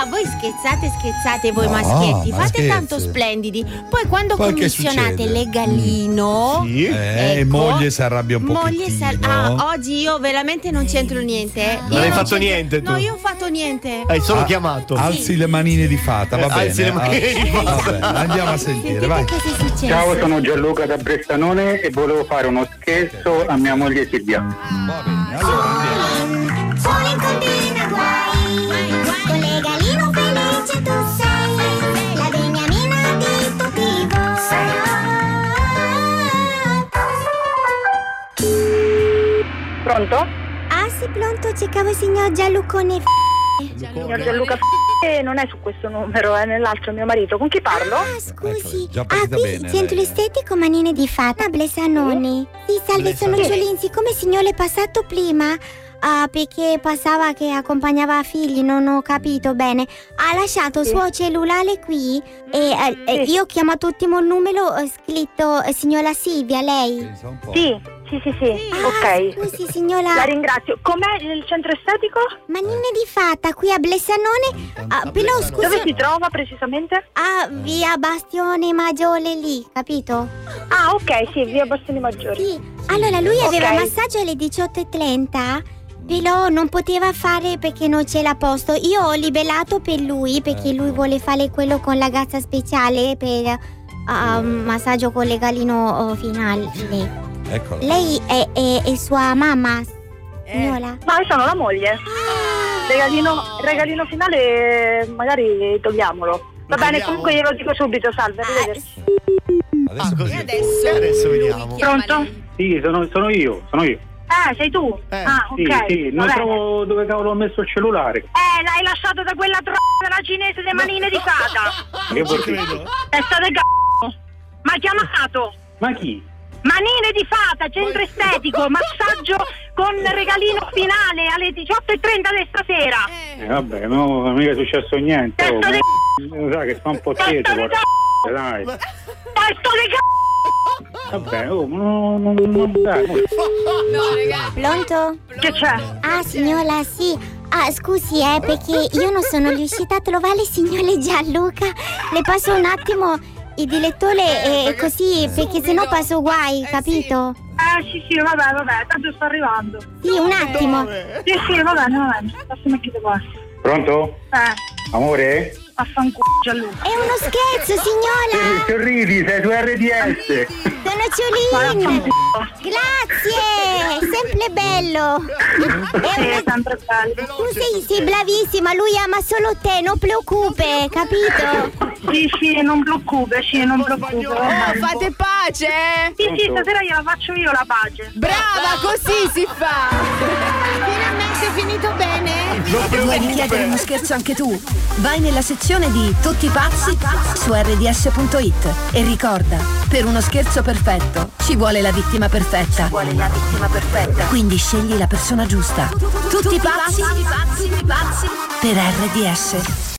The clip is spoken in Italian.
voi scherzate voi maschietti, fate tanto splendidi. Poi quando commissionate le Galino, moglie si arrabbia un pochettino. Oggi io veramente non c'entro niente. Non hai fatto niente tu? No, io ho fatto niente. Hai solo chiamato. Alzi le manine di fata, va bene. Alzi le manine di fata. Va bene, andiamo a sentire, vai. Ciao, sono Gianluca da Bressanone e volevo fare uno scherzo a mia moglie Silvia. Va bene, allora andiamo. Solo in combina guai, con le Galino felice tu sei, la beniamina di tutti voi. Pronto? Ah sì, pronto, cercavo il signor Gianlucone. Signor Gianluca non è su questo numero, è nell'altro, mio marito. Con chi parlo? Ah, scusi. Già partita Qui bene, centro lei. estetico Manine di Fata, Blessanoni. Sì, salve, sono Giolin. Siccome il signore è passato prima, perché passava che accompagnava figli, non ho capito bene. Ha lasciato il suo cellulare qui e io ho chiamato l'ultimo numero, ho scritto signora Silvia, lei. Sì. Ok. Scusi, signora. La ringrazio. Com'è il centro estetico? Manine di Fata, qui a Blessanone. Però scusi. Dove si trova precisamente? Via Bastione Maggiore lì, capito? Ah, ok, sì, via Bastione Maggiore. Sì. Allora lui aveva massaggio alle 18:30. Però non poteva fare perché non c'è la posto. Io ho liberato per lui perché lui vuole fare quello con la ragazza speciale per massaggio con le Galino finale. Eccola. Lei è sua mamma, signora? No, io sono la moglie. Regalino finale magari togliamolo. Va bene, comunque glielo dico subito, salve, arrivederci. Adesso vediamo. Pronto? Sì, sono io. Sei tu? Ok. Sì, non trovo dove cavolo ho messo il cellulare. L'hai lasciato da quella della cinese delle manine di fata. Che vuol dire? È stato il c***o. Ma ha chiamato. Ma chi? Manine di fata, centro estetico, massaggio con regalino finale alle 18:30 di stasera. Vabbè, no, non è mica successo niente. Testo di Lo sai che sta un po' tieso, dai. Testo di Vabbè, non dai. Pronto? Che c'è? Ah, signora, sì. Scusi, perché io non sono riuscita a trovare il signore Gianluca. Le passo un attimo il direttore così, perché sennò passo guai, capito? Sì, vabbè, tanto sto arrivando. Sì, un attimo. Sì, va bene. Passami chi te passa. Pronto? Amore? Affanculo Gianluca. È uno scherzo, signora. Sorridi, sei su RDS. Sono Ciolin. Grazie, sempre bello. È sempre bello. Tu sei bravissima, lui ama solo te, non preoccupe, capito? Sì, non preoccupe. Fate pace? Sì, stasera gliela faccio io la pace. Brava, così si fa. Finalmente è finito bene. Vuoi chiedere uno scherzo anche tu? Vai nella sezione di Tutti pazzi su rds.it e ricorda, per uno scherzo perfetto ci vuole la vittima perfetta. Quindi scegli la persona giusta. Tutti pazzi per RDS.